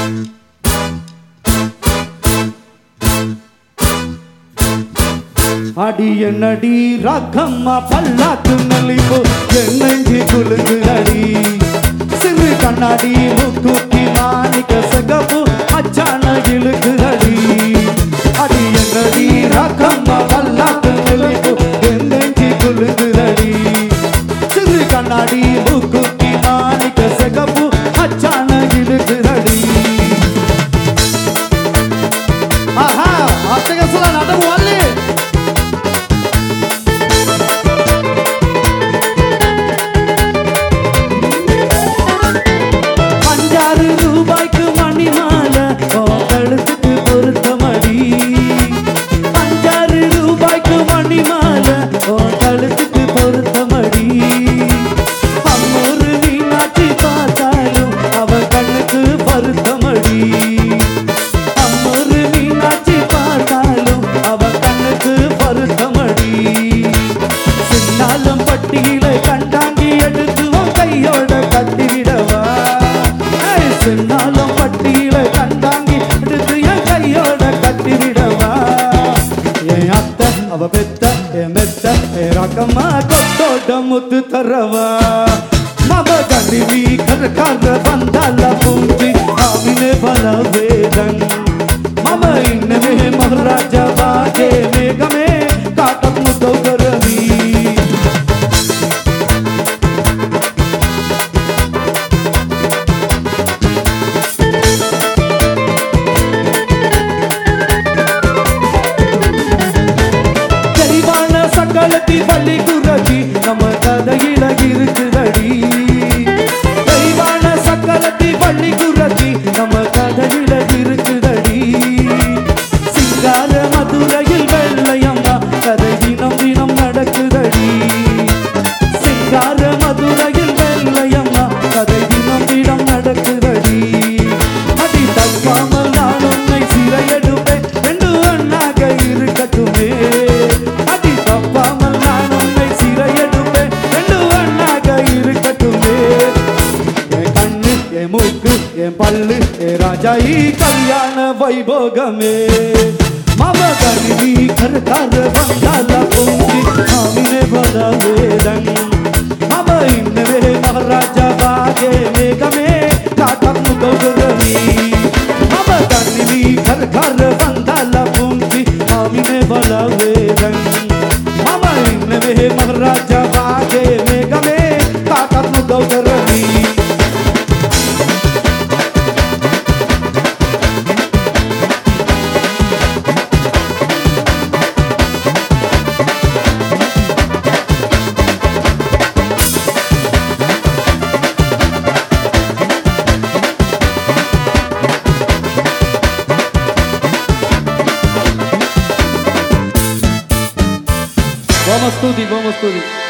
அடி என்னடி ராக்கம்மா பல்லாக்கு நெளிப்பு என்னெஞ்சி குலுங்குதடி சிறு கண்ணாடி முக்குத்தி மாணிக்க சகப்பு அச்சான இழுக்குதடி அடி என்னடி ராக்கம்மா பல்லாக்கு நெளிப்பு என்னெஞ்சி குலுங்குதடி சிறு கண்ணாடி முக்குத்தி மாணிக்க சகப்பு அச்சான இழுக்குதடி ஆஹா அத்தகசல நடவு வள்ளி அவ பெத்த மெத்த ரகமா கொத்தோட முத்து தரவா மவ கண்டிவி கரக்கார வந்தால பூஞ்சி ஆவினே பல வேதன் மம இன்னமே மகாராஜா பாகே மேகமே காட்டப் முத்தோ கரவி பள்ளி குரவி நம்ம கதையில இருக்குதடி தெய்வான சக்கலத்தி பள்ளி குரவி நம்ம கதையில இருக்குதடி சிங்கார மதுரையில் வெள்ளையம்மா கதை தினம் தினம் நடக்குதடி சிங்கார மதுரையில் வெள்ளையம்மா கதை தினம் தினம் நடக்குதடி அடி தப்பாமல் நான் உன்னை சிறையெடுப்பேன் ரெண்டு ஒன்னாக இருக்கட்டுமே அடி தப்பாமல் பல்லு ராஜாயி கல்யாண வைபோகமே மம கணிவி கரக்கார வந்தால பூஞ்சி ஆவினே பல வேதன் மம இன்னவே மகாராஜா பாகே மேகமே காட்டம் கௌரவி மம கணிவி கரக்கார வந்தால பூஞ்சி ஆவினே பல வேதன் மம இன்னவே மகாராஜா பாகே மேகமே காட்டம் கௌரவி Vamos tudo.